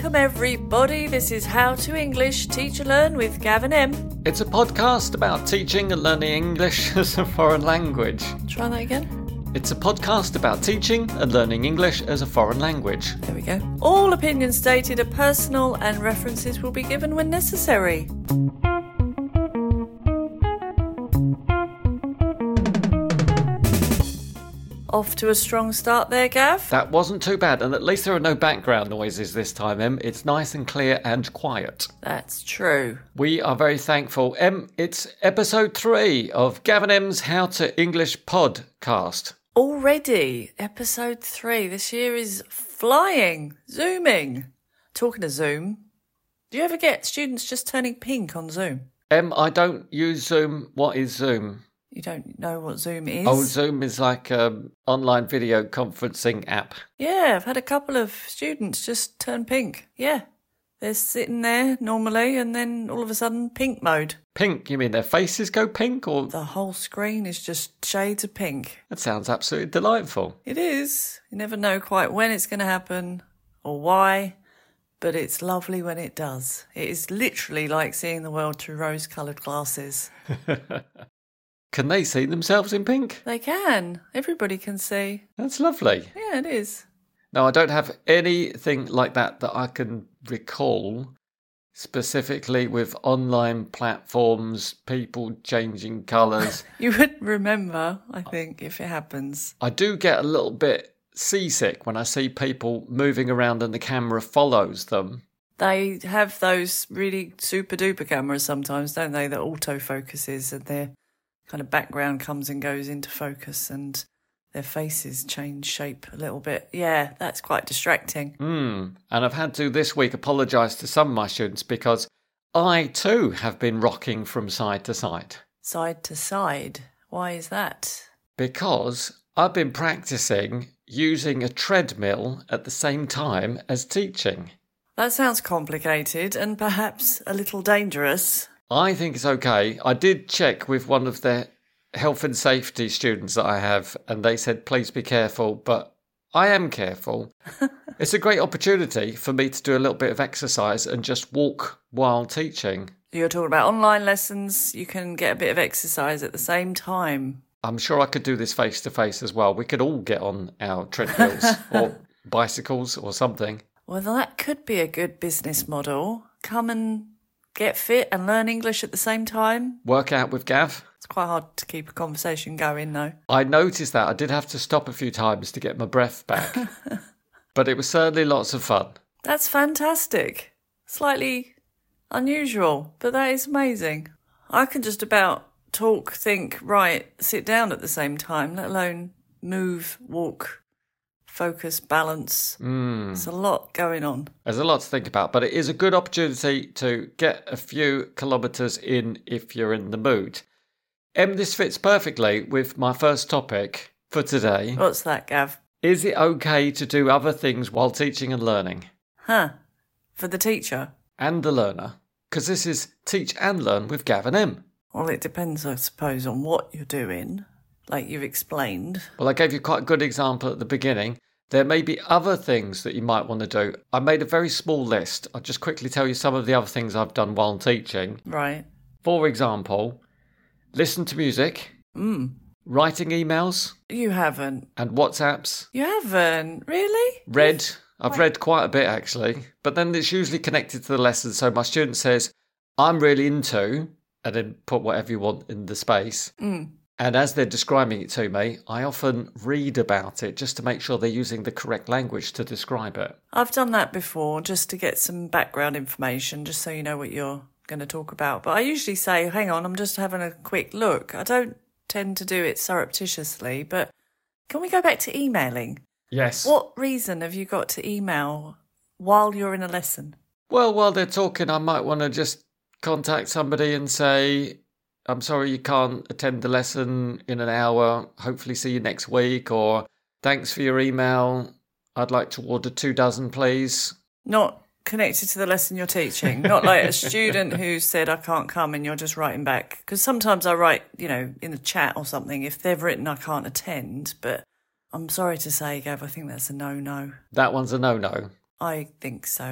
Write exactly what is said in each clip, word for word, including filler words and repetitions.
Welcome everybody, this is How to English Teach and Learn with Gavin M. It's a podcast about teaching and learning English as a foreign language. Try that again. It's a podcast about teaching and learning English as a foreign language. There we go. All opinions stated are personal and references will be given when necessary. Off to a strong start there, Gav. That wasn't too bad, and at least there are no background noises this time, Em. It's nice and clear and quiet. That's true. We are very thankful. Em, it's episode three of Gavin M's How to English podcast. Already, episode three. This year is flying, zooming. Talking of Zoom, do you ever get students just turning pink on Zoom? Em, I don't use Zoom. What is Zoom? You don't know what Zoom is? Oh, Zoom is like an online video conferencing app. Yeah, I've had a couple of students just turn pink. Yeah, they're sitting there normally and then all of a sudden pink mode. Pink? You mean their faces go pink or...? The whole screen is just shades of pink. That sounds absolutely delightful. It is. You never know quite when it's going to happen or why, but it's lovely when it does. It is literally like seeing the world through rose-coloured glasses. Can they see themselves in pink? They can. Everybody can see. That's lovely. Yeah, it is. No, I don't have anything like that that I can recall, specifically with online platforms, people changing colours. You would remember, I think, if it happens. I do get a little bit seasick when I see people moving around and the camera follows them. They have those really super-duper cameras sometimes, don't they, that autofocuses and their kind of background comes and goes into focus and their faces change shape a little bit. Yeah, that's quite distracting. Mm. And I've had to this week apologise to some of my students because I too have been rocking from side to side. Side to side? Why is that? Because I've been practising using a treadmill at the same time as teaching. That sounds complicated and perhaps a little dangerous. I think it's okay. I did check with one of the health and safety students that I have, and they said, please be careful, but I am careful. It's a great opportunity for me to do a little bit of exercise and just walk while teaching. You're talking about online lessons. You can get a bit of exercise at the same time. I'm sure I could do this face-to-face as well. We could all get on our treadmills or bicycles or something. Well, that could be a good business model. Come and get fit and learn English at the same time. Work out with Gav. It's quite hard to keep a conversation going, though. I noticed that. I did have to stop a few times to get my breath back. But it was certainly lots of fun. That's fantastic. Slightly unusual, but that is amazing. I can just about talk, think, write, sit down at the same time, let alone move, walk, focus, balance. Mm. There's a lot going on. There's a lot to think about, but it is a good opportunity to get a few kilometres in if you're in the mood. Em, this fits perfectly with my first topic for today. What's that, Gav? Is it okay to do other things while teaching and learning? Huh. For the teacher? And the learner. Because this is Teach and Learn with Gavin M. Well, it depends, I suppose, on what you're doing, like you've explained. Well, I gave you quite a good example at the beginning. There may be other things that you might want to do. I made a very small list. I'll just quickly tell you some of the other things I've done while teaching. Right. For example, listen to music. Mm. Writing emails. You haven't. And WhatsApps. You haven't? Really? Read. I've read quite a bit, actually. But then it's usually connected to the lesson. So my student says, I'm really into, and then put whatever you want in the space. Mm. And as they're describing it to me, I often read about it just to make sure they're using the correct language to describe it. I've done that before just to get some background information, just so you know what you're going to talk about. But I usually say, hang on, I'm just having a quick look. I don't tend to do it surreptitiously, but can we go back to emailing? Yes. What reason have you got to email while you're in a lesson? Well, while they're talking, I might want to just contact somebody and say, I'm sorry you can't attend the lesson in an hour. Hopefully see you next week. Or thanks for your email. I'd like to order two dozen, please. Not connected to the lesson you're teaching. Not like a student who said, I can't come, and you're just writing back. Because sometimes I write, you know, in a chat or something, if they've written I can't attend. But I'm sorry to say, Gav, I think that's a no-no. That one's a no-no. I think so,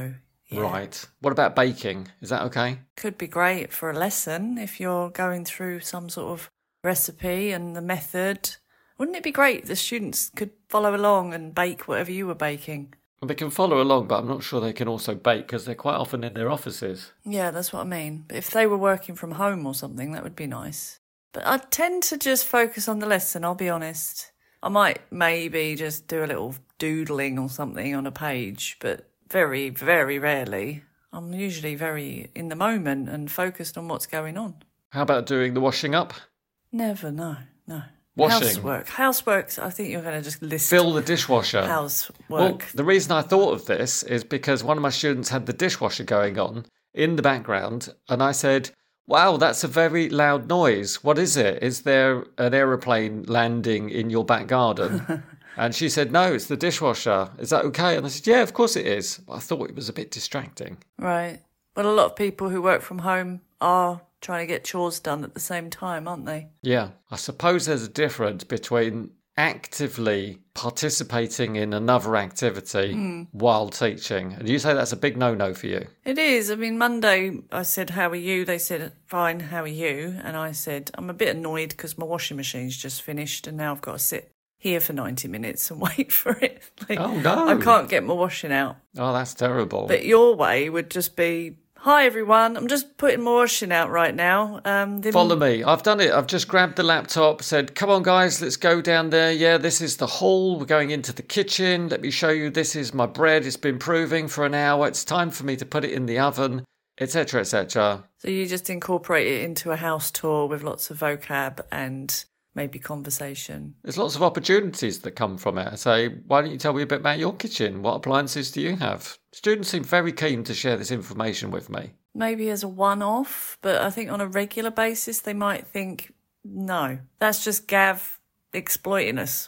Yeah. Right. What about baking? Is that okay? Could be great for a lesson if you're going through some sort of recipe and the method. Wouldn't it be great if the students could follow along and bake whatever you were baking? Well, they can follow along, but I'm not sure they can also bake because they're quite often in their offices. Yeah, that's what I mean. But if they were working from home or something, that would be nice. But I tend to just focus on the lesson, I'll be honest. I might maybe just do a little doodling or something on a page, but very, very rarely. I'm usually very in the moment and focused on what's going on. How about doing the washing up? Never, no, no. Washing. Housework. Housework, I think you're going to just list Fill the dishwasher. housework. Well, the reason I thought of this is because one of my students had the dishwasher going on in the background, and I said, wow, that's a very loud noise. What is it? Is there an aeroplane landing in your back garden? And she said, no, it's the dishwasher. Is that okay? And I said, yeah, of course it is. But I thought it was a bit distracting. Right. But a lot of people who work from home are trying to get chores done at the same time, aren't they? Yeah. I suppose there's a difference between actively participating in another activity mm. while teaching. And you say that's a big no-no for you. It is. I mean, Monday I said, how are you? They said, fine, how are you? And I said, I'm a bit annoyed because my washing machine's just finished and now I've got to sit here for ninety minutes and wait for it. Like, oh, no. I can't get my washing out. Oh, that's terrible. But your way would just be, hi, everyone. I'm just putting my washing out right now. Um, Follow me. I've done it. I've just grabbed the laptop, said, come on, guys, let's go down there. Yeah, this is the hall. We're going into the kitchen. Let me show you. This is my bread. It's been proving for an hour. It's time for me to put it in the oven, et cetera, et cetera. So you just incorporate it into a house tour with lots of vocab and maybe conversation. There's lots of opportunities that come from it. I say, why don't you tell me a bit about your kitchen? What appliances do you have? Students seem very keen to share this information with me. Maybe as a one-off, but I think on a regular basis they might think, no, that's just Gav exploiting us.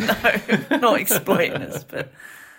No, not exploiting us, but...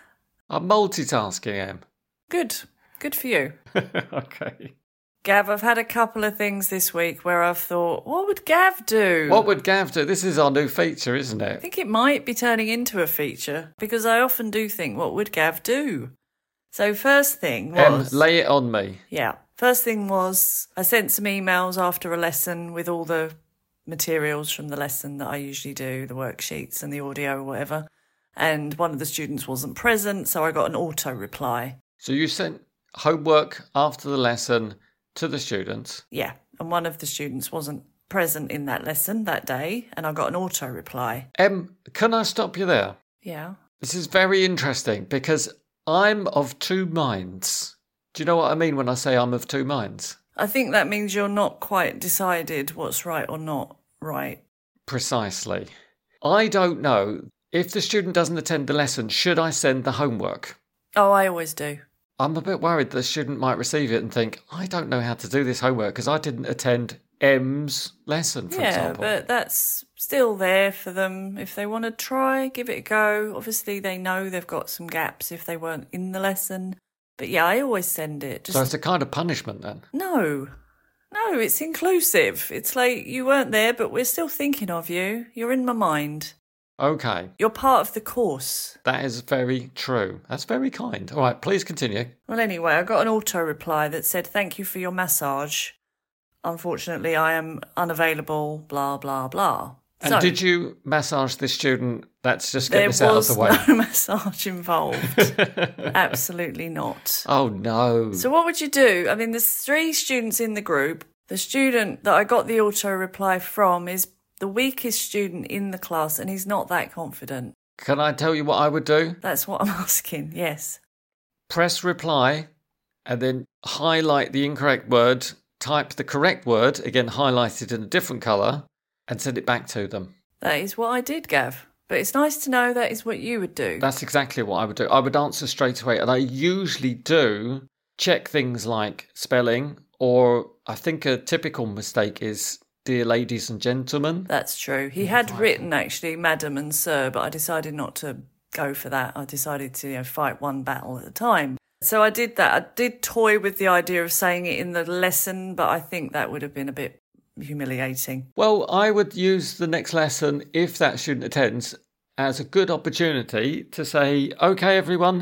I'm multitasking, Em. Good. Good for you. Okay. Gav, I've had a couple of things this week where I've thought, what would Gav do? What would Gav do? This is our new feature, isn't it? I think it might be turning into a feature because I often do think, what would Gav do? So first thing was... Em, lay it on me. Yeah. First thing was I sent some emails after a lesson with all the materials from the lesson that I usually do, the worksheets and the audio or whatever. And one of the students wasn't present, so I got an auto reply. So you sent homework after the lesson to the students? Yeah, and one of the students wasn't present in that lesson that day, and I got an auto reply. Em, can I stop you there? Yeah. This is very interesting because I'm of two minds. Do you know what I mean when I say I'm of two minds? I think that means you're not quite decided what's right or not right. Precisely. I don't know. If the student doesn't attend the lesson, should I send the homework? Oh, I always do. I'm a bit worried the student might receive it and think, I don't know how to do this homework because I didn't attend M's lesson, for yeah, example. Yeah, but that's still there for them. If they want to try, give it a go. Obviously, they know they've got some gaps if they weren't in the lesson. But yeah, I always send it. Just... So it's a kind of punishment then? No. No, it's inclusive. It's like you weren't there, but we're still thinking of you. You're in my mind. Okay. You're part of the course. That is very true. That's very kind. All right, please continue. Well, anyway, I got an auto reply that said, thank you for your massage. Unfortunately, I am unavailable, blah, blah, blah. And so, did you massage this student? Let's just get this out of the way. There was no massage involved. Absolutely not. Oh, no. So what would you do? I mean, there's three students in the group. The student that I got the auto reply from is the weakest student in the class, and he's not that confident. Can I tell you what I would do? That's what I'm asking, yes. Press reply, and then highlight the incorrect word, type the correct word, again highlighted in a different colour, and send it back to them. That is what I did, Gav. But it's nice to know that is what you would do. That's exactly what I would do. I would answer straight away, and I usually do check things like spelling, or I think a typical mistake is dear ladies and gentlemen. That's true. He had written, actually, madam and sir, but I decided not to go for that. I decided to you know, fight one battle at a time. So I did that. I did toy with the idea of saying it in the lesson, but I think that would have been a bit humiliating. Well, I would use the next lesson, if that student attends, as a good opportunity to say, OK, everyone,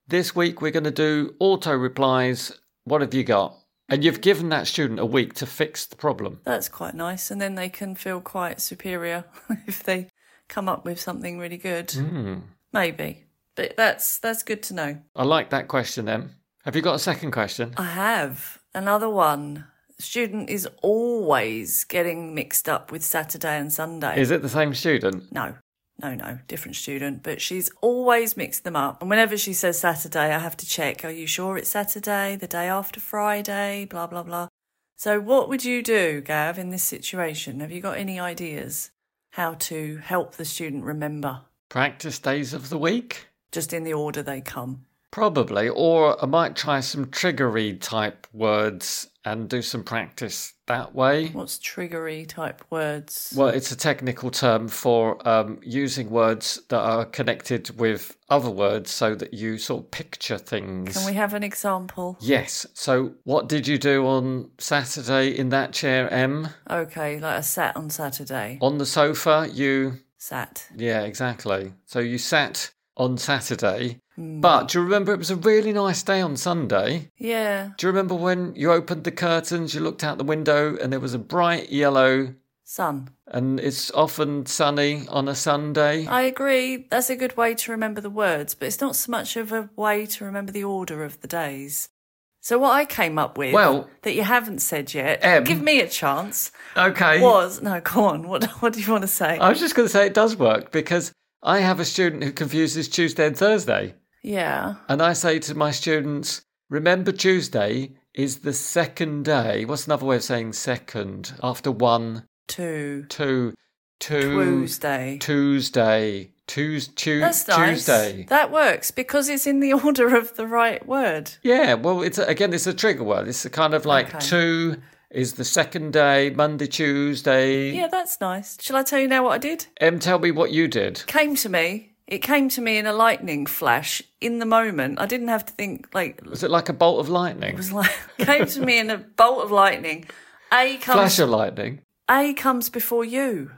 This week we're going to do auto replies. What have you got? And you've given that student a week to fix the problem. That's quite nice. And then they can feel quite superior if they come up with something really good. Mm. Maybe. But that's that's good to know. I like that question, Em. Have you got a second question? I have. Another one. Student is always getting mixed up with Saturday and Sunday. Is it the same student? No. No, no, different student. But she's always mixed them up. And whenever she says Saturday, I have to check, are you sure it's Saturday, the day after Friday, blah, blah, blah. So what would you do, Gav, in this situation? Have you got any ideas how to help the student remember? Practice days of the week? Just in the order they come. Probably. Or I might try some triggery type words and do some practice that way. What's triggery type words? Well, it's a technical term for um, using words that are connected with other words so that you sort of picture things. Can we have an example? Yes. So what did you do on Saturday in that chair, Em? Okay, like I sat on Saturday. On the sofa, you... Sat. Yeah, exactly. So you sat on Saturday. Mm. But do you remember it was a really nice day on Sunday? Yeah. Do you remember when you opened the curtains, you looked out the window and there was a bright yellow... Sun. And it's often sunny on a Sunday? I agree. That's a good way to remember the words, but it's not so much of a way to remember the order of the days. So what I came up with, well, that you haven't said yet, Em, give me a chance, okay. was... No, go on. What, what do you want to say? I was just going to say it does work because I have a student who confuses Tuesday and Thursday. Yeah. And I say to my students, remember Tuesday is the second day. What's another way of saying second? After one, Two. two, two. Tuesday. Tuesday. Tues, tu, That's nice. Tuesday. That works because it's in the order of the right word. Yeah, well, it's a, again, it's a trigger word. It's a kind of like Okay. two is the second day, Monday, Tuesday. Yeah, that's nice. Shall I tell you now what I did? Em, tell me what you did. Came to me. It came to me in a lightning flash in the moment. I didn't have to think, like... Was it like a bolt of lightning? It was like... came to me in a bolt of lightning. A comes... Flash of lightning. A comes before you.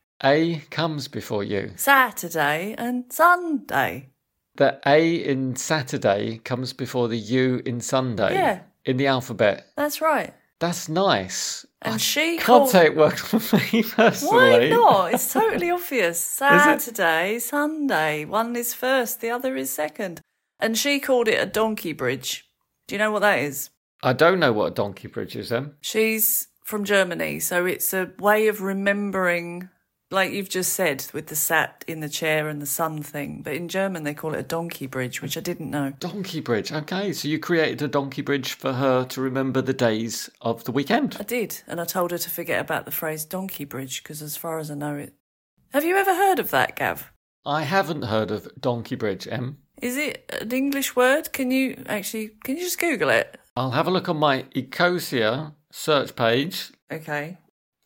A comes before you. Saturday and Sunday. The A in Saturday comes before the U in Sunday. Yeah. In the alphabet. That's right. That's nice. And she Can't called... say it worked for me personally. Why not? It's totally obvious. Saturday, Sunday. One is first, the other is second. And she called it a donkey bridge. Do you know what that is? I don't know what a donkey bridge is, Em. She's from Germany, so it's a way of remembering, like you've just said, with the sat in the chair and the sun thing. But in German, they call it a donkey bridge, which I didn't know. Donkey bridge. Okay, so you created a donkey bridge for her to remember the days of the weekend. I did, and I told her to forget about the phrase donkey bridge, because as far as I know it... Have you ever heard of that, Gav? I haven't heard of donkey bridge, Em. Is it an English word? Can you actually... Can you just Google it? I'll have a look on my Ecosia search page. Okay.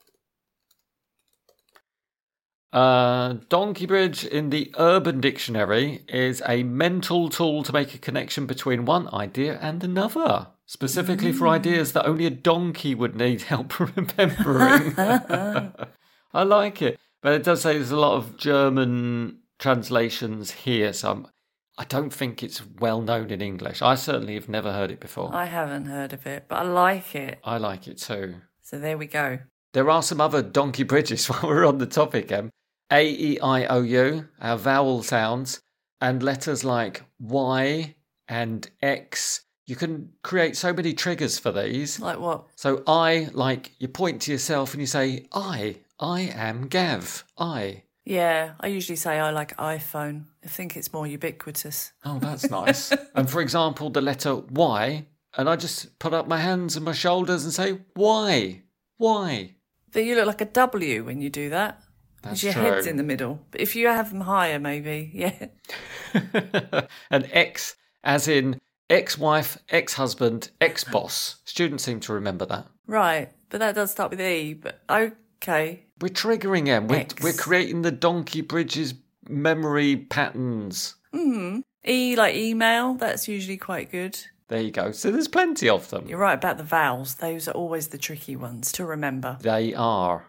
Uh, donkey bridge in the Urban Dictionary is a mental tool to make a connection between one idea and another, specifically mm. for ideas that only a donkey would need help remembering. I like it. But it does say there's a lot of German translations here, so I'm, I don't think it's well known in English. I certainly have never heard it before. I haven't heard of it, but I like it. I like it too. So there we go. There are some other donkey bridges while we're on the topic, Em. A, E, I, O, U, our vowel sounds, and letters like Y and X. You can create so many triggers for these. Like what? So I, like, you point to yourself and you say, I, I am Gav, I. Yeah, I usually say I like iPhone. I think it's more ubiquitous. Oh, that's nice. And for example, the letter Y, and I just put up my hands and my shoulders and say, why? Why? But you look like a W when you do that. That's Because your true. head's in the middle. But if you have them higher, maybe, yeah. And X, as in ex-wife, ex-husband, ex-boss. Students seem to remember that. Right, but that does start with E, but okay. We're triggering them. We're, X. we're creating the donkey bridges memory patterns. Mm. E like email, that's usually quite good. There you go. So there's plenty of them. You're right about the vowels. Those are always the tricky ones to remember. They are.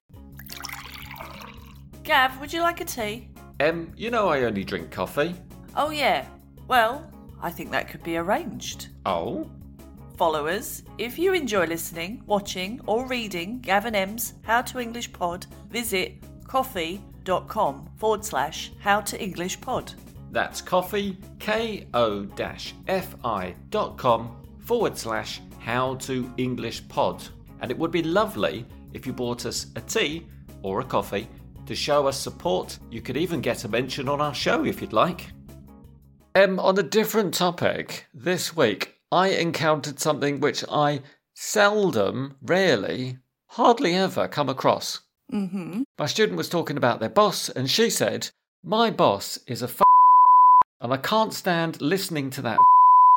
Gav, would you like a tea? Em, you know I only drink coffee. Oh, yeah. Well, I think that could be arranged. Oh? Followers, if you enjoy listening, watching or reading Gavin M's How to English Pod, visit coffee.com forward slash How to English Pod. That's coffee, K-O-F-I dot com forward slash How to English Pod. And it would be lovely if you bought us a tea or a coffee to show us support. You could even get a mention on our show if you'd like. Um, on a different topic, this week I encountered something which I seldom, rarely, hardly ever come across. Mm-hmm. My student was talking about their boss and she said, my boss is a f***, and I can't stand listening to that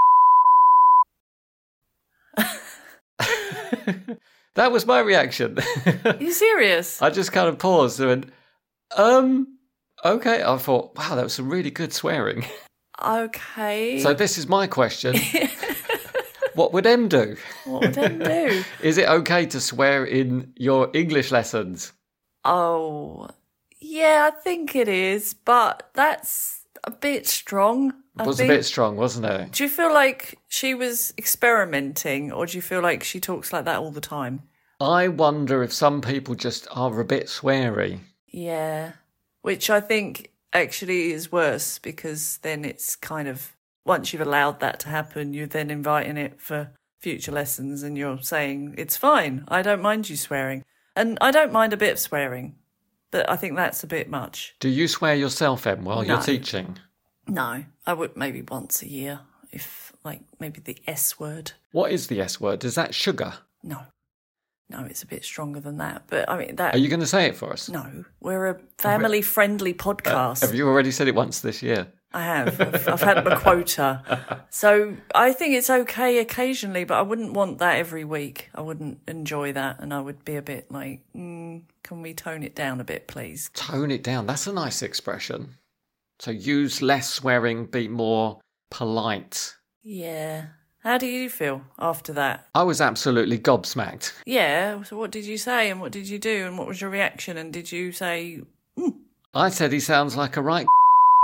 That was my reaction. Are you serious? I just kind of paused and went, um, okay. I thought, wow, that was some really good swearing. Okay. So this is my question. What would Em do? What would Em do? Is it okay to swear in your English lessons? Oh, yeah, I think it is, but that's a bit strong. It was I think. a bit strong, wasn't it? Do you feel like she was experimenting, or do you feel like she talks like that all the time? I wonder if some people just are a bit sweary. Yeah, which I think actually is worse, because then it's kind of, once you've allowed that to happen, you're then inviting it for future lessons and you're saying, it's fine, I don't mind you swearing. And I don't mind a bit of swearing, but I think that's a bit much. Do you swear yourself, Em, while No. you're teaching? No, I would maybe once a year, if like maybe the S word. What is the S word? Is that sugar? No, no, it's a bit stronger than that. But I mean, that. Are you going to say it for us? No, we're a family-friendly podcast. Uh, have you already said it once this year? I have. I've, I've had my quota. So I think it's okay occasionally, but I wouldn't want that every week. I wouldn't enjoy that, and I would be a bit like, mm, can we tone it down a bit, please? Tone it down. That's a nice expression. So use less swearing, be more polite. Yeah. How do you feel after that? I was absolutely gobsmacked. Yeah. So what did you say, and what did you do, and what was your reaction? And did you say, mm? I said he sounds like a right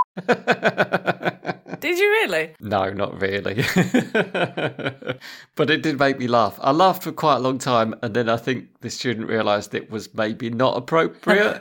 Did you really? No, not really. But it did make me laugh. I laughed for quite a long time, and then I think the student realised it was maybe not appropriate.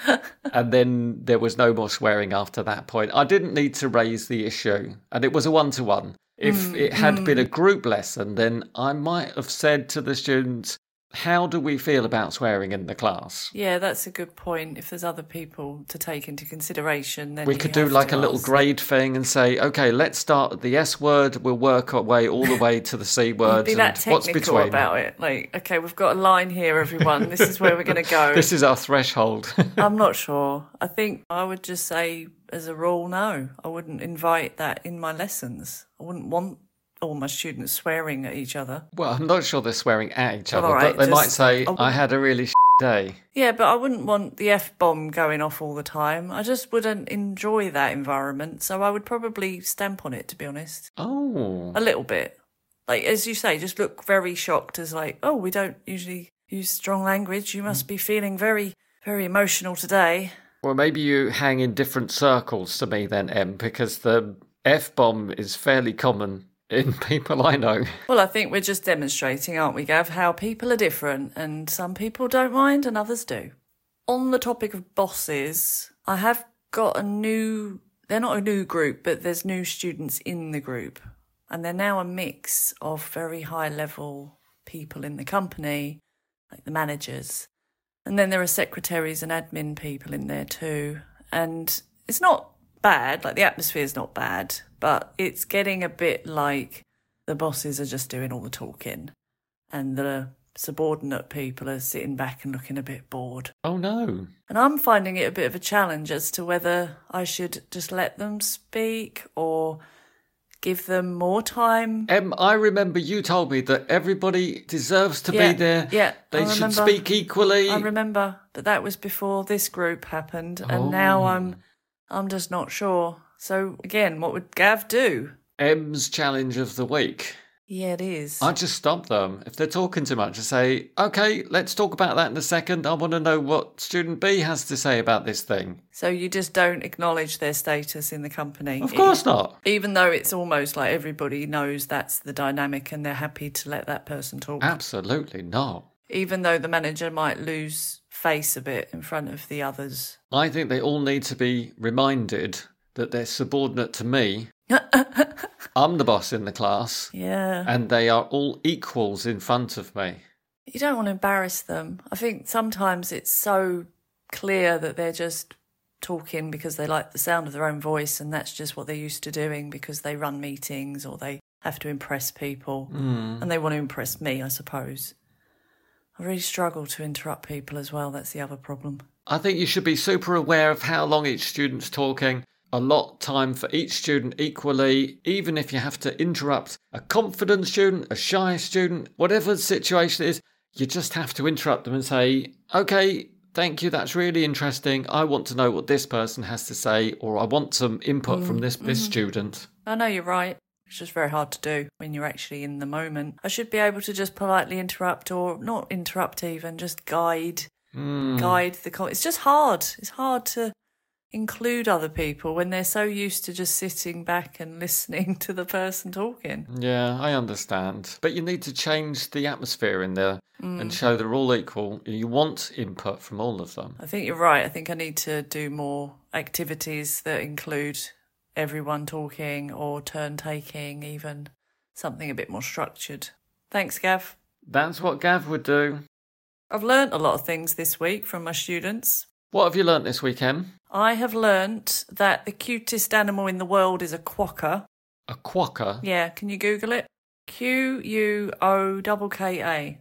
And then there was no more swearing after that point. I didn't need to raise the issue, and it was a one-to-one. If mm, it had mm. been a group lesson, then I might have said to the students, how do we feel about swearing in the class? Yeah, that's a good point. If there's other people to take into consideration, then we could do like a little grade thing and say, okay, let's start at the S word, we'll work our way all the way to the C word. Be that and what's technical between about it. Like, okay, we've got a line here, everyone. This is where we're going to go. This is our threshold. I'm not sure. I think I would just say, as a rule, no. I wouldn't invite that in my lessons. I wouldn't want all my students swearing at each other. Well, I'm not sure they're swearing at each other, all right, but they just, might say, I, I had a really sh- day. Yeah, but I wouldn't want the F-bomb going off all the time. I just wouldn't enjoy that environment, so I would probably stamp on it, to be honest. Oh. A little bit. Like, as you say, just look very shocked as like, oh, we don't usually use strong language. You must be feeling very, very emotional today. Well, maybe you hang in different circles to me then, Em, because the F-bomb is fairly common in people I know. Well, I think we're just demonstrating, aren't we, Gav, how people are different, and some people don't mind and others do. On the topic of bosses, I have got a new, they're not a new group, but there's new students in the group, and they're now a mix of very high-level people in the company, like the managers, and then there are secretaries and admin people in there too, and it's not bad, like the atmosphere's not bad, but it's getting a bit like the bosses are just doing all the talking and the subordinate people are sitting back and looking a bit bored. Oh no. And I'm finding it a bit of a challenge as to whether I should just let them speak or give them more time. Em, I remember you told me that everybody deserves to yeah, be there. Yeah, They I should remember, speak equally. I remember, but that was before this group happened, and oh. now I'm I'm just not sure. So again, what would Gav do? Em's challenge of the week. Yeah, it is. I just stop them. If they're talking too much, I say, okay, let's talk about that in a second. I want to know what student B has to say about this thing. So you just don't acknowledge their status in the company? Of course not. Even though it's almost like everybody knows that's the dynamic and they're happy to let that person talk? Absolutely not. Even though the manager might lose face a bit in front of the others? I think they all need to be reminded that they're subordinate to me. I'm the boss in the class. Yeah. And they are all equals in front of me. You don't want to embarrass them. I think sometimes it's so clear that they're just talking because they like the sound of their own voice, and that's just what they're used to doing because they run meetings or they have to impress people. Mm. And they want to impress me, I suppose. I really struggle to interrupt people as well. That's the other problem. I think you should be super aware of how long each student's talking. Allot time for each student equally, even if you have to interrupt a confident student, a shy student, whatever the situation is, you just have to interrupt them and say, okay, thank you, that's really interesting. I want to know what this person has to say, or I want some input mm, from this, this mm. student. I know you're right. It's just very hard to do when you're actually in the moment. I should be able to just politely interrupt, or not interrupt even, just guide, mm. guide the... Con- it's just hard. It's hard to include other people when they're so used to just sitting back and listening to the person talking. Yeah, I understand. But you need to change the atmosphere in there mm. and show they're all equal. You want input from all of them. I think you're right. I think I need to do more activities that include everyone talking or turn-taking, even something a bit more structured. Thanks, Gav. That's what Gav would do. I've learnt a lot of things this week from my students. What have you learnt this week, Em? I have learnt that the cutest animal in the world is a quokka. A quokka? Yeah, can you Google it? Q U O K K A.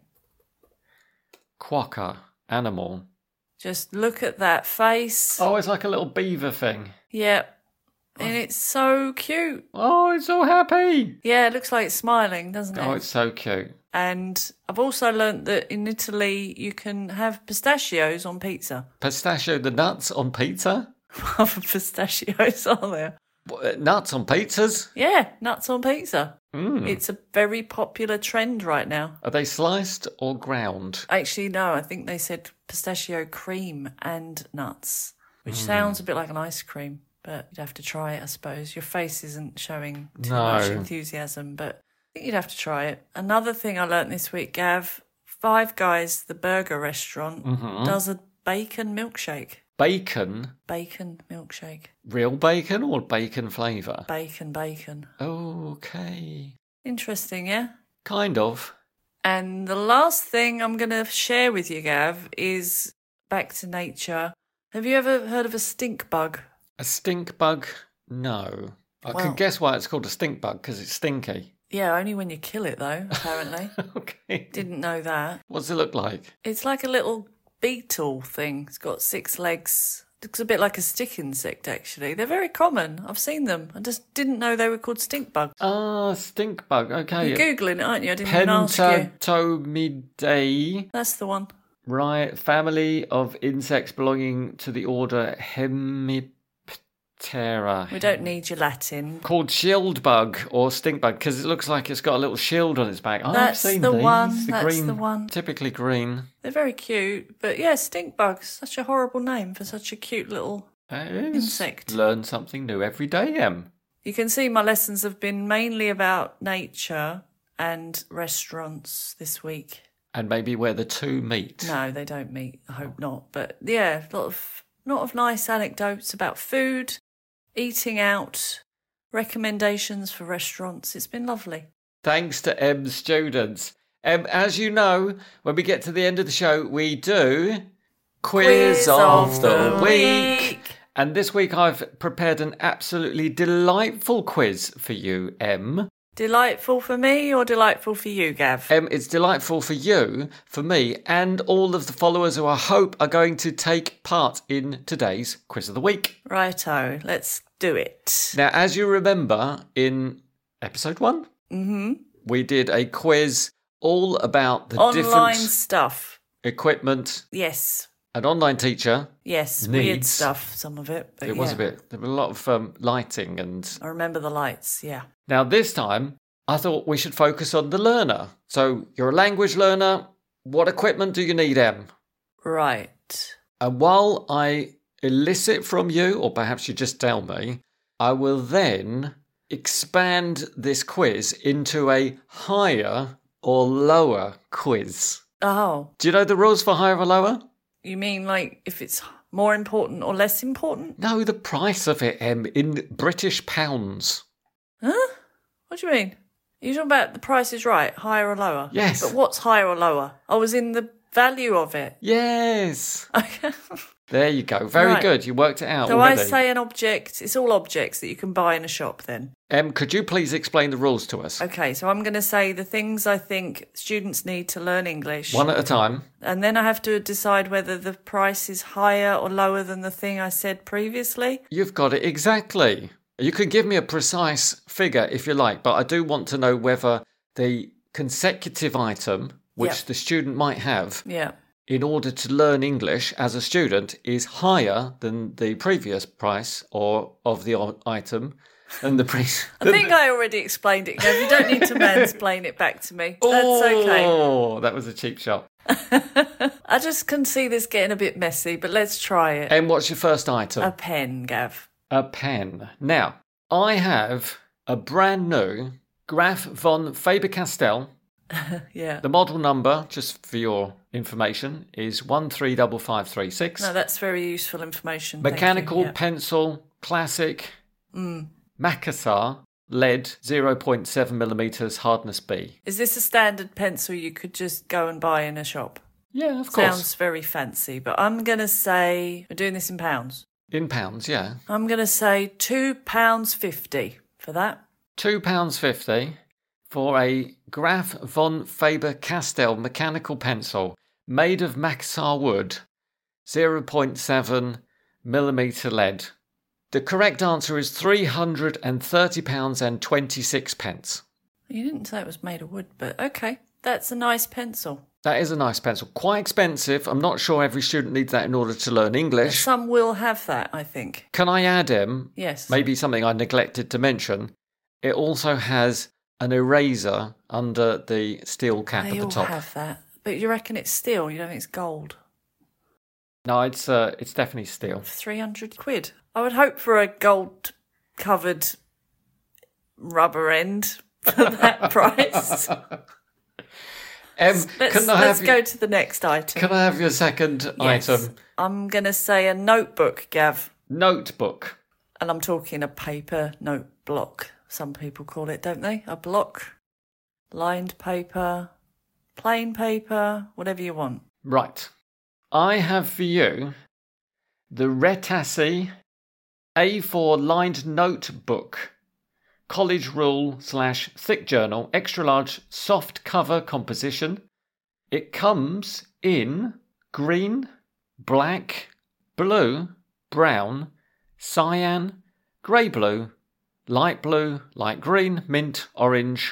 Quokka. Animal. Just look at that face. Oh, it's like a little beaver thing. Yep. And it's so cute. Oh, it's so happy. Yeah, it looks like it's smiling, doesn't it? Oh, it's so cute. And I've also learnt that in Italy you can have pistachios on pizza. Pistachio, the nuts on pizza? Other pistachios, are there? What, nuts on pizzas? Yeah, nuts on pizza. Mm. It's a very popular trend right now. Are they sliced or ground? Actually, no, I think they said pistachio cream and nuts, which mm. sounds a bit like an ice cream. But you'd have to try it, I suppose. Your face isn't showing too no. much enthusiasm, but I think you'd have to try it. Another thing I learnt this week, Gav, Five Guys, the burger restaurant, mm-hmm. does a bacon milkshake. Bacon? Bacon milkshake. Real bacon or bacon flavour? Bacon, bacon. Okay. Interesting, yeah? Kind of. And the last thing I'm going to share with you, Gav, is back to nature. Have you ever heard of a stink bug? A stink bug? No. I well, can guess why it's called a stink bug, because it's stinky. Yeah, only when you kill it, though, apparently. Okay. Didn't know that. What's it look like? It's like a little beetle thing. It's got six legs. Looks a bit like a stick insect, actually. They're very common. I've seen them. I just didn't know they were called stink bugs. Ah, stink bug. Okay. You're Googling it, aren't you? I didn't even ask you. Pentatomidae. That's the one. Right. Family of insects belonging to the order Hemiptera. We don't need your Latin. Called shield bug or stink bug because it looks like it's got a little shield on its back. That's I've seen the these. one. The That's green, the one. Typically green. They're very cute. But yeah, stink bugs. Such a horrible name for such a cute little it is. insect. Learn something new every day, Em. You can see my lessons have been mainly about nature and restaurants this week. And maybe where the two meet. No, they don't meet. I hope not. But yeah, a lot of, lot of nice anecdotes about food, eating out, recommendations for restaurants. It's been lovely. Thanks to Em's students. Em, as you know, when we get to the end of the show, we do Quiz, Quiz of, of the, the week. week. And this week I've prepared an absolutely delightful quiz for you, Em. Delightful for me or delightful for you, Gav? Um, it's delightful for you, for me, and all of the followers who I hope are going to take part in today's Quiz of the Week. Righto, let's do it. Now, as you remember, in episode one, mm-hmm. we did a quiz all about the online different stuff, equipment. Yes. An online teacher. Yes, needs. Weird stuff, some of it. But it yeah. was a bit, there were a lot of um, lighting and... I remember the lights, yeah. Now this time, I thought we should focus on the learner. So you're a language learner. What equipment do you need, Em? Right. And while I elicit from you, or perhaps you just tell me, I will then expand this quiz into a higher or lower quiz. Oh. Do you know the rules for higher or lower? You mean like if it's more important or less important? No, the price of it, Em, in British pounds. Huh? What do you mean? Are you talking about the price is right, higher or lower? Yes. But what's higher or lower? I was in the value of it. Yes. Okay. There you go. Very Right. good. You worked it out So already. I say an object, it's all objects that you can buy in a shop then. Em, could you please explain the rules to us? Okay, so I'm going to say the things I think students need to learn English. One at a time. And then I have to decide whether the price is higher or lower than the thing I said previously. You've got it exactly. You can give me a precise figure if you like, but I do want to know whether the consecutive item, which Yeah. the student might have Yeah. in order to learn English as a student, is higher than the previous price or of the o- item than the previous. I think I already explained it, Gav. You don't need to mansplain it back to me. That's okay. Oh, that was a cheap shot. I just can see this getting a bit messy, but let's try it. And what's your first item? A pen, Gav. A pen. Now, I have a brand new Graf von Faber-Castell. Yeah. The model number, just for your information, is one three five five three six. No, that's very useful information. Thank you. Mechanical Yeah. pencil, classic, Mm. Macassar, lead, zero point seven millimeters, hardness B. Is this a standard pencil you could just go and buy in a shop? Yeah, of course. Sounds very fancy, but I'm going to say, we're doing this in pounds. In pounds, yeah. I'm going to say two pounds fifty for that. two pounds fifty for a Graf von Faber-Castell mechanical pencil made of Macassar wood, zero point seven millimeter lead. The correct answer is three hundred thirty pounds and twenty-six pence. You didn't say it was made of wood, but okay. That's a nice pencil. That is a nice pencil. Quite expensive. I'm not sure every student needs that in order to learn English. Some will have that, I think. Can I add, Em? Yes. Maybe something I neglected to mention. It also has an eraser under the steel cap They at the all top. have that. But you reckon it's steel? You don't think it's gold? No, it's uh, it's definitely steel. three hundred quid. I would hope for a gold-covered rubber end for that price. Em, Let's, can I let's have go your, to the next item. Can I have your second Yes. item? I'm going to say a notebook, Gav. Notebook. And I'm talking a paper note block. Some people call it, don't they? A block. Lined paper. Plain paper. Whatever you want. Right. I have for you the Retassi A four lined notebook. College rule slash thick journal, extra large soft cover composition. It comes in green, black, blue, brown, cyan, grey blue, light blue, light green, mint, orange,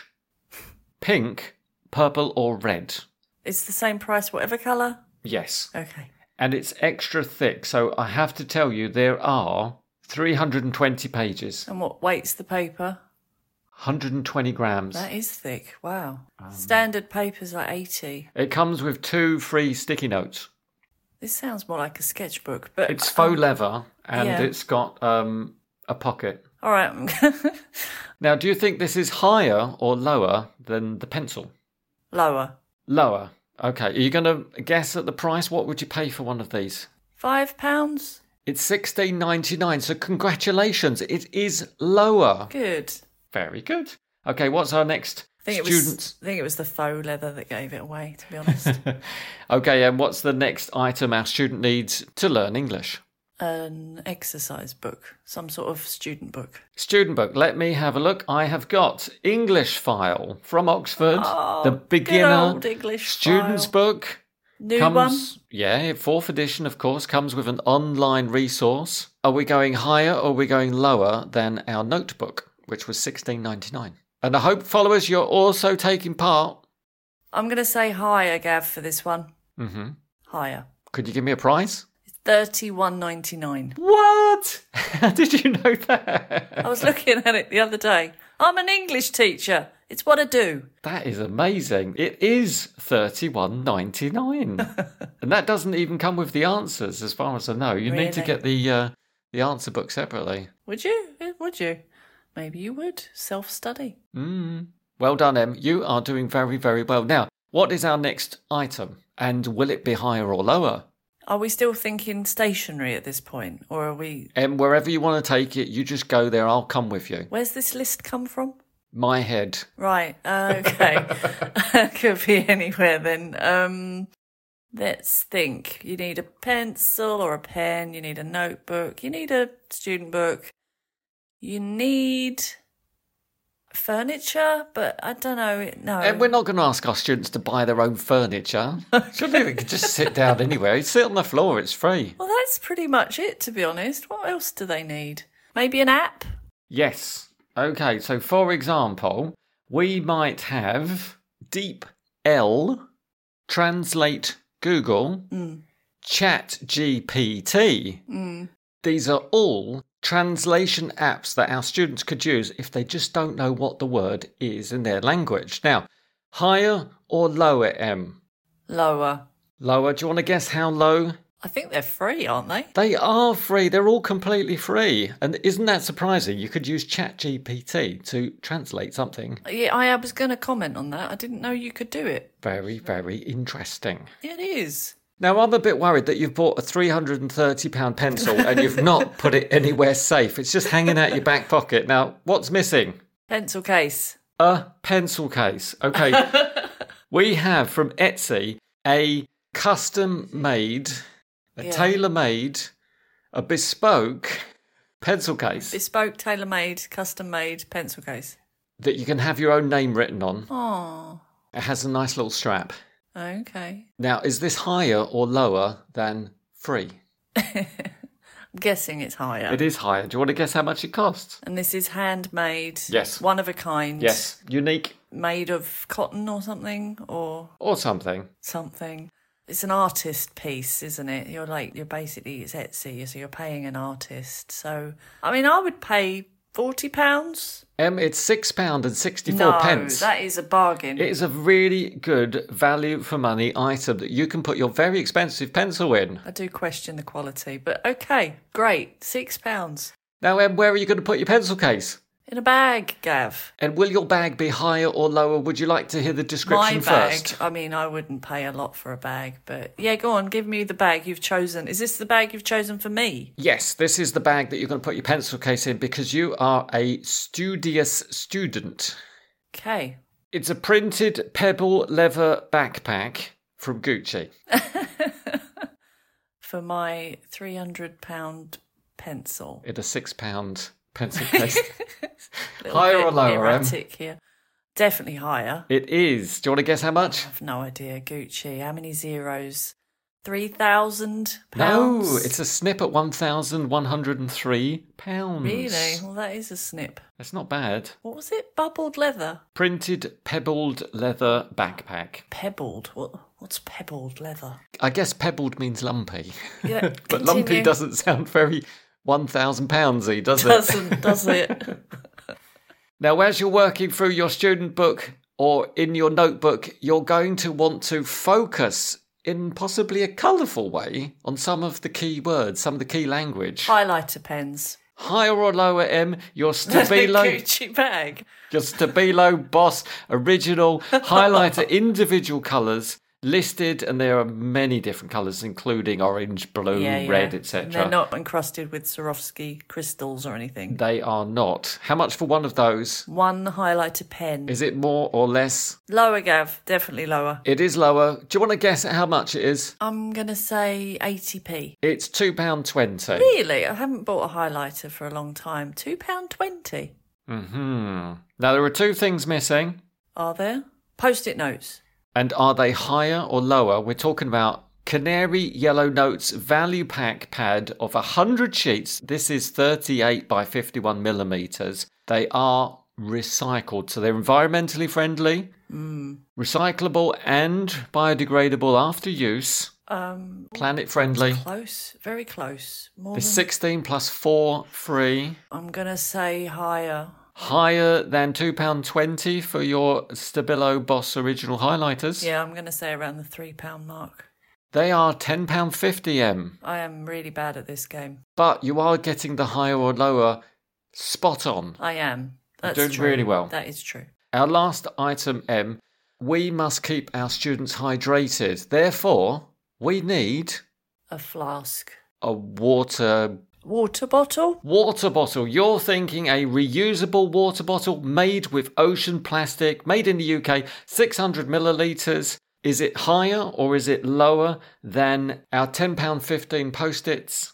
pink, purple or red. It's the same price, whatever colour? Yes. Okay. And it's extra thick, so I have to tell you there are three hundred twenty pages. And what weight's the paper? one hundred twenty grams. That is thick. Wow. Standard paper's like eighty. It comes with two free sticky notes. This sounds more like a sketchbook, but It's faux leather and yeah. it's got um, a pocket. all right. I'm gonna- Now, do you think this is higher or lower than the pencil? Lower. Lower. Okay. Are you going to guess at the price? What would you pay for one of these? Five pounds. It's sixteen ninety-nine. So congratulations. It is lower. Good. Very good. Okay. What's our next I think it student? was. I think it was the faux leather that gave it away. To be honest, Okay. And what's the next item our student needs to learn English? an exercise book, some sort of student book. Student book. Let me have a look. I have got English File from Oxford. Oh, the good beginner old English student's file. book. New comes, one. Yeah, fourth edition, of course, comes with an online resource. Are we going higher or are we going lower than our notebook, which was sixteen ninety-nine? And I hope, followers, you're also taking part. I'm going to say higher, Gav, for this one. Mm-hmm. Higher. Could you give me a price? thirty-one ninety-nine. What? How did you know that? I was looking at it the other day. I'm an English teacher. It's what I do. That is amazing. It is thirty-one ninety-nine. And that doesn't even come with the answers, as far as I know. You need to Really? get the uh, the answer book separately. Would you? Would you? Maybe you would. Self-study. Mm. Well done, Em. You are doing very, very well. Now, what is our next item? And will it be higher or lower? Are we still thinking stationery at this point? Or are we... Em, wherever you want to take it, you just go there. I'll come with you. Where's this list come from? My head. Right, uh, okay. Could be anywhere then. Um, let's think. You need a pencil or a pen. You need a notebook. You need a student book. You need furniture, but I don't know. No. And we're not going to ask our students to buy their own furniture. Surely they could just sit down anywhere. You sit on the floor, it's free. Well, that's pretty much it, to be honest. What else do they need? Maybe an app? Yes. Okay, so for example, we might have Deep L, Translate Google, Mm. Chat G P T. Mm. These are all translation apps that our students could use if they just don't know what the word is in their language. Now, higher or lower, Em? Lower. Lower. Do you want to guess how low? I think they're free, aren't they? They are free. They're all completely free. And isn't that surprising? You could use Chat G P T to translate something. Yeah, I was going to comment on that. I didn't know you could do it. Very, very interesting. It is. Now, I'm a bit worried that you've bought a three hundred and thirty pound pencil and you've not put it anywhere safe. It's just hanging out your back pocket. Now, what's missing? Pencil case. A pencil case. Okay. We have from Etsy a custom-made, a Yeah. tailor-made, a bespoke pencil case Bespoke, tailor-made, custom-made pencil case. that you can have your own name written on. Oh, It has a nice little strap. okay. Now, is this higher or lower than free? I'm guessing it's higher. It is higher. Do you want to guess how much it costs? And this is handmade. Yes. One of a kind. Yes. Unique Made of cotton or something, or or something. something. It's an artist piece, isn't it? You're like, you're basically, it's Etsy, so you're paying an artist. So, I mean, I would pay forty pounds. Um, it's six pounds and sixty-four No, pence. that is a bargain. It is a really good value for money item that you can put your very expensive pencil in. I do question the quality, but okay, great. Six pounds. Now, Em, where are you going to put your pencil case? In a bag, Gav. And will your bag be higher or lower? Would you like to hear the description My bag. first? I mean, I wouldn't pay a lot for a bag, but yeah, go on, give me the bag you've chosen. Is this the bag you've chosen for me? Yes, this is the bag that you're going to put your pencil case in because you are a studious student. Okay. It's a printed pebble leather backpack from Gucci. For my three hundred pound pencil. In a six pound pencil case. Little Higher bit or lower, Em? erratic here. Definitely higher. It is. Do you want to guess how much? I have no idea. Gucci. How many zeros? Three thousand No, pounds. it's a snip at one thousand one hundred and three pounds. Really? Well, that is a snip. That's not bad. What was it? Bubbled leather. Printed pebbled leather backpack. Pebbled. What? What's pebbled leather? I guess pebbled means lumpy. Yeah, But lumpy continue. doesn't sound very one thousand poundsy, does it? Doesn't, does it? Now, as you're working through your student book or in your notebook, you're going to want to focus in possibly a colourful way on some of the key words, some of the key language. Highlighter pens. Higher or lower, M, your Stabilo, Gucci bag. your Stabilo Boss Original highlighter individual colours listed, and there are many different colours, including orange, blue, Yeah, yeah. red, And et cetera. they're not encrusted with Swarovski crystals or anything. They are not. How much for one of those? One highlighter pen. Is it more or less? Lower, Gav. Definitely lower. It is lower. Do you want to guess at how much it is? I'm going to say eighty p. It's two pounds twenty. Really? I haven't bought a highlighter for a long time. two pounds twenty. Mm-hmm. Now, there are two things missing. Are there? Post-it notes. And are they higher or lower? We're talking about Canary Yellow Notes Value Pack pad of one hundred sheets. This is thirty-eight by fifty-one millimetres. They are recycled, so they're environmentally friendly, Mm. recyclable and biodegradable after use, Um, planet friendly. close. Very close. More There's than... sixteen plus four free. I'm going to say higher. higher than two pounds twenty for your Stabilo Boss Original highlighters. Yeah, I'm going to say around the three pound mark. They are ten pounds fifty, Em. I am really bad at this game. But you are getting the higher or lower spot on. I am. That's You're doing true. really well. That is true. Our last item, Em, we must keep our students hydrated. Therefore, we need A flask. a water Water bottle? water bottle. You're thinking a reusable water bottle made with ocean plastic, made in the U K, six hundred millilitres. Is it higher or is it lower than our ten pounds fifteen Post-its?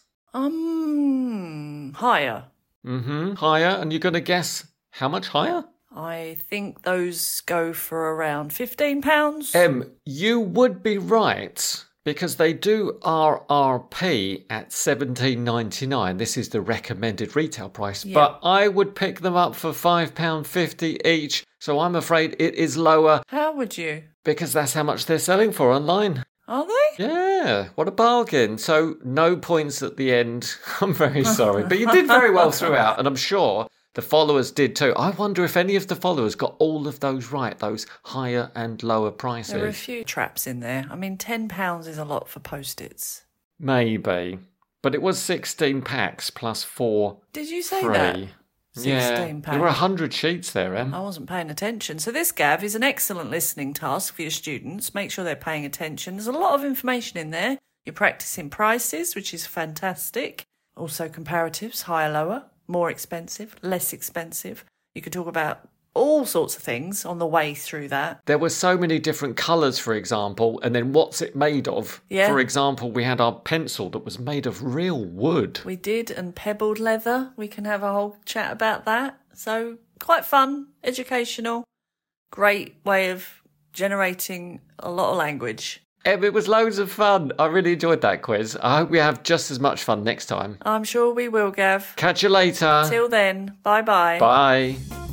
Um, higher. Mm-hmm. Higher. And you're going to guess how much higher? I think those go for around fifteen pounds. Em, you would be right because they do R R P at seventeen ninety-nine. This is the recommended retail price. Yeah. But I would pick them up for five pounds fifty each. So I'm afraid it is lower How would you? because that's how much they're selling for online. Are they? Yeah, what a bargain. So no points at the end. I'm very sorry. But you did very well throughout, and I'm sure the followers did too. I wonder if any of the followers got all of those right, those higher and lower prices. There are a few traps in there. I mean, ten pounds is a lot for Post-its. Maybe. But it was sixteen packs plus four Did you say free. that? Yeah, sixteen there were packs. one hundred sheets there, Em. I wasn't paying attention. So this, Gav, is an excellent listening task for your students. Make sure they're paying attention. There's a lot of information in there. You're practicing prices, which is fantastic. Also comparatives, higher, lower, more expensive, less expensive. You could talk about all sorts of things on the way through that. There were so many different colours, for example, and then what's it made of? Yeah. For example, we had our pencil that was made of real wood. We did, and pebbled leather. We can have a whole chat about that. So quite fun, educational, great way of generating a lot of language. Em, it was loads of fun. I really enjoyed that quiz. I hope we have just as much fun next time. I'm sure we will, Gav. Catch you later. Till then, bye-bye. Bye.